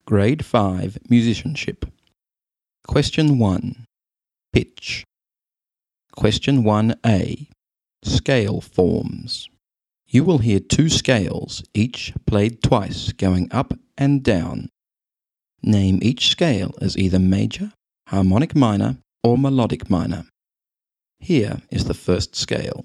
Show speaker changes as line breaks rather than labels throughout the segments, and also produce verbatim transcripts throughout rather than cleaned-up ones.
Grade five Musicianship. Question one. Pitch. Question one A. Scale forms. You will hear two scales, each played twice, going up and down. Name each scale as either major, harmonic minor, or melodic minor. Here is the first scale.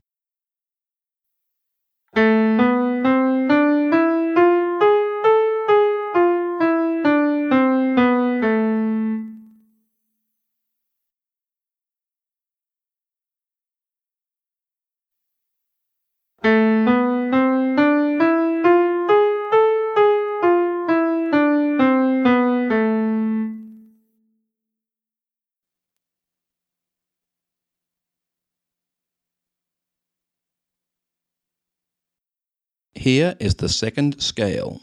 Here is the second scale.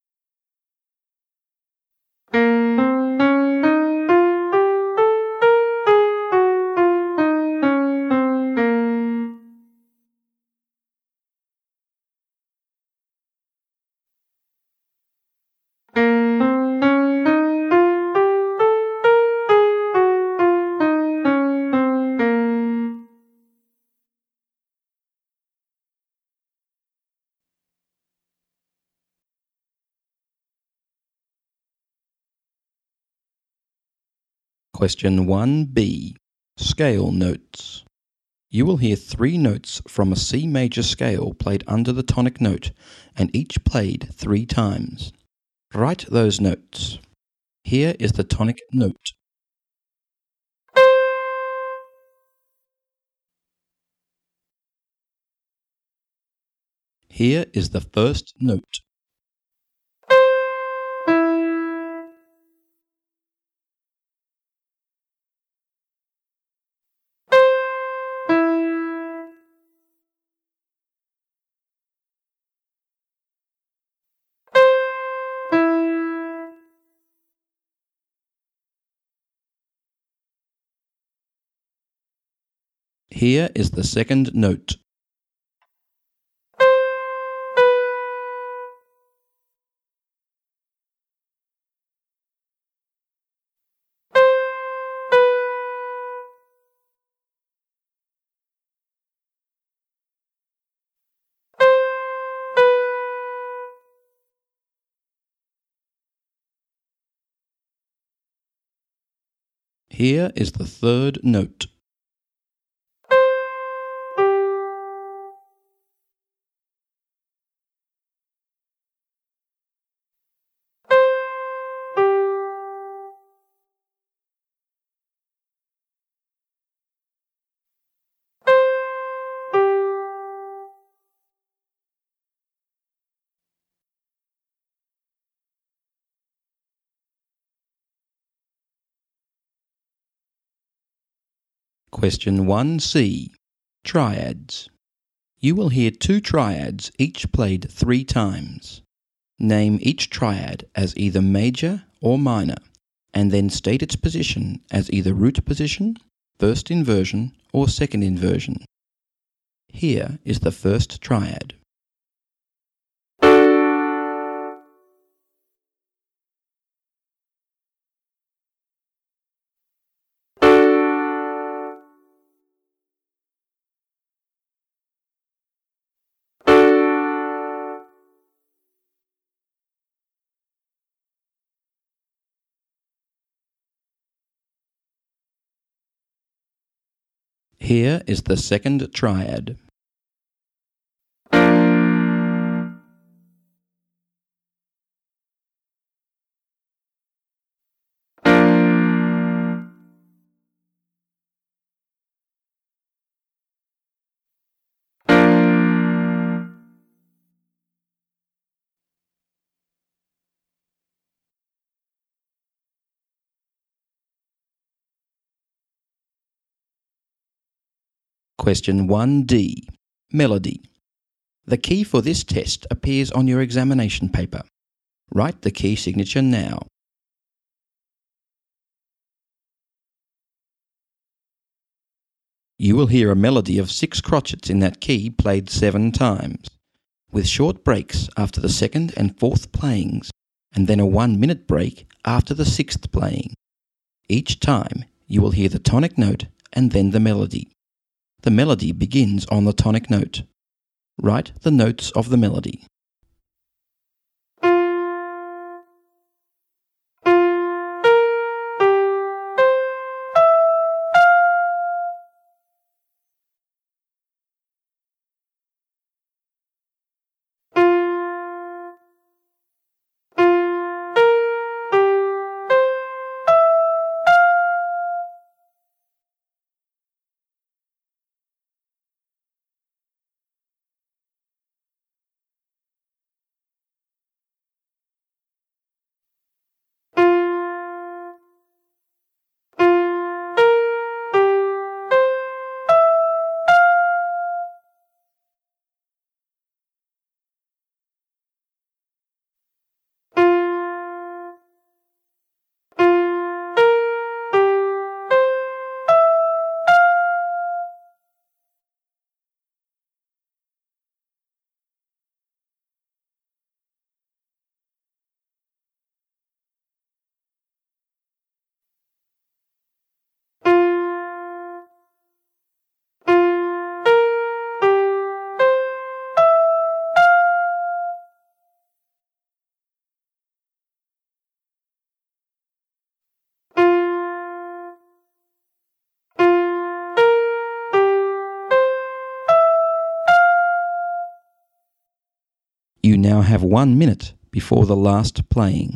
Question one B. Scale notes. You will hear three notes from a C major scale played under the tonic note and each played three times. Write those notes. Here is the tonic note. Here is the first note. Here is the second note. Here is the third note. Question one C. Triads. You will hear two triads, each played three times. Name each triad as either major or minor, and then state its position as either root position, first inversion, or second inversion. Here is the first triad. Here is the second triad. Question one D. Melody. The key for this test appears on your examination paper. Write the key signature now. You will hear a melody of six crotchets in that key played seven times, with short breaks after the second and fourth playings. and then a one-minute break after the sixth playing. Each time, you will hear the tonic note and then the melody. The melody begins on the tonic note. Write the notes of the melody. You now have one minute before the last playing.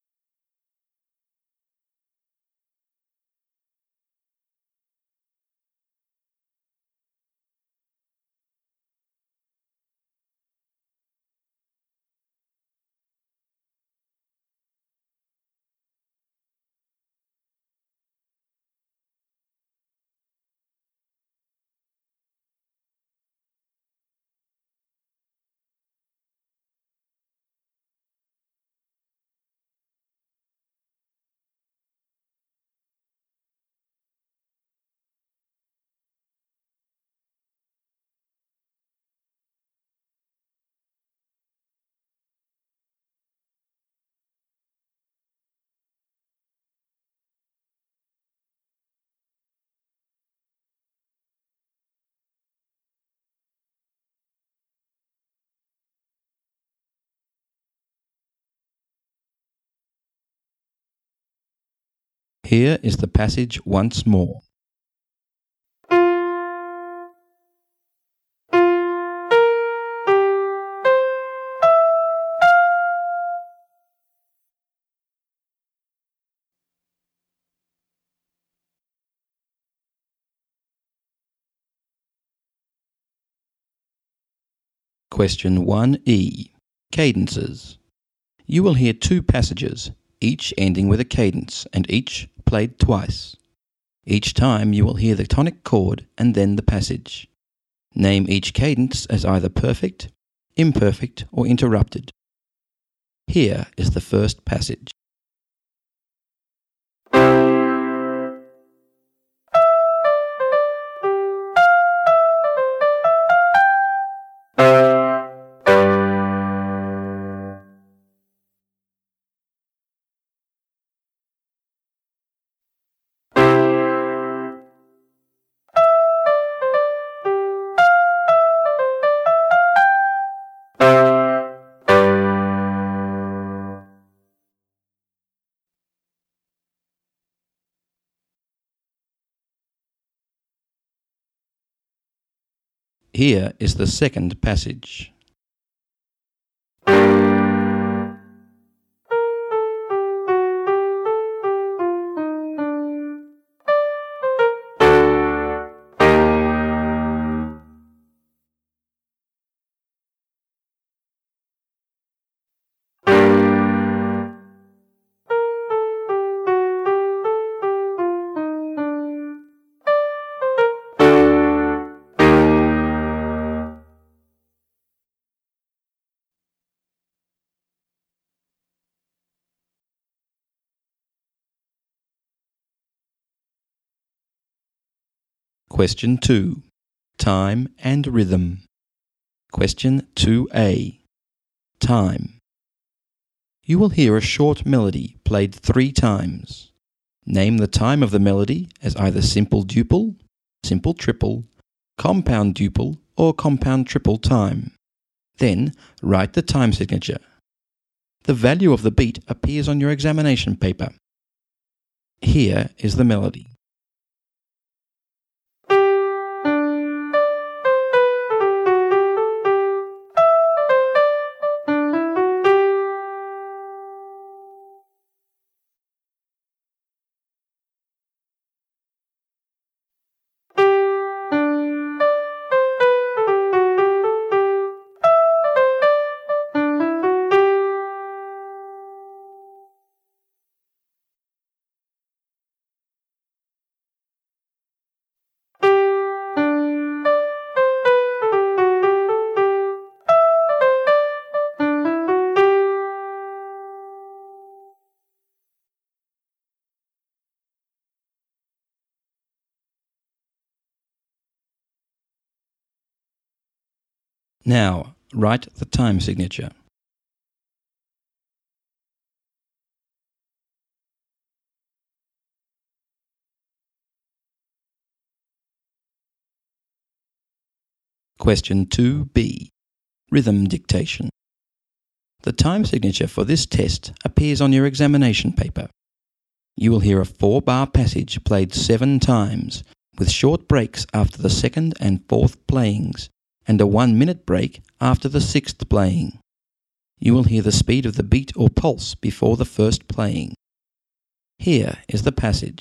Here is the passage once more. Question one E. Cadences. You will hear two passages, each ending with a cadence and each played twice. Each time you will hear the tonic chord and then the passage. Name each cadence as either perfect, imperfect, or interrupted. Here is the first passage. Here is the second passage. Question two. Time and rhythm. Question two A. Time. You will hear a short melody played three times. Name the time of the melody as either simple duple, simple triple, compound duple, or compound triple time. Then write the time signature. The value of the beat appears on your examination paper. Here is the melody. Now, write the time signature. Question two B. Rhythm dictation. The time signature for this test appears on your examination paper. You will hear a four-bar passage played seven times, with short breaks after the second and fourth playings, and a one-minute break after the sixth playing. You will hear the speed of the beat or pulse before the first playing. Here is the passage.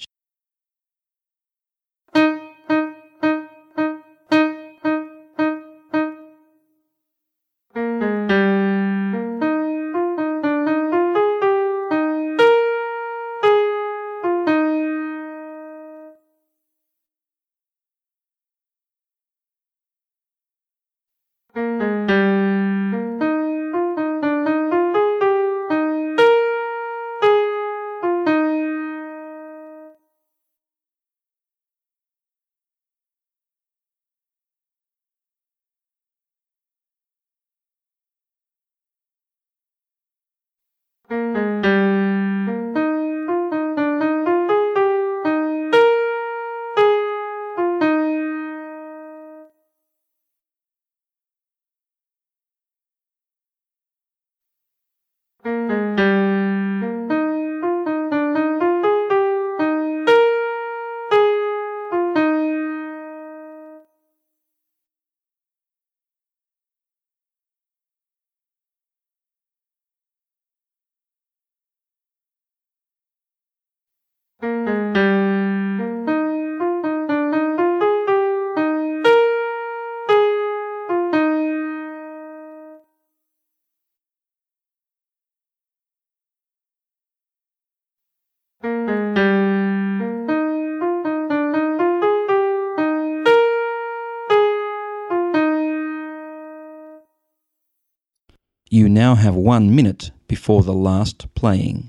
You now have one minute before the last playing.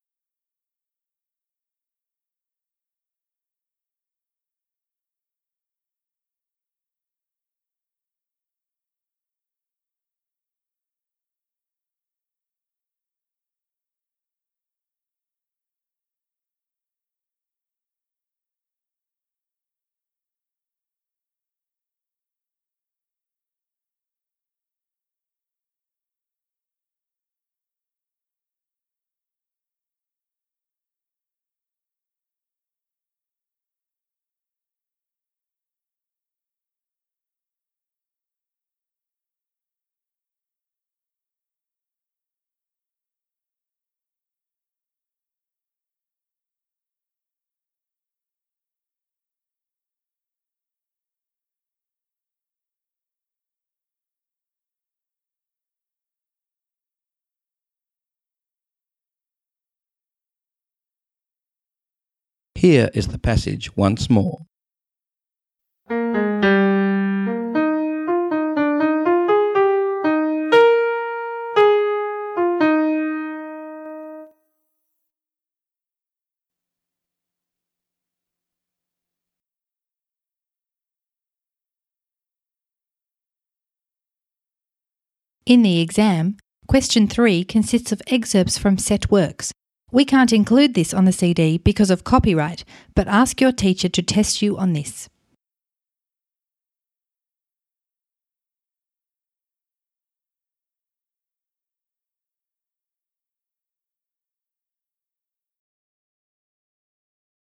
Here is the passage once more.
In the exam, Question three consists of excerpts from set works. We can't include this on the C D because of copyright, but ask your teacher to test you on this.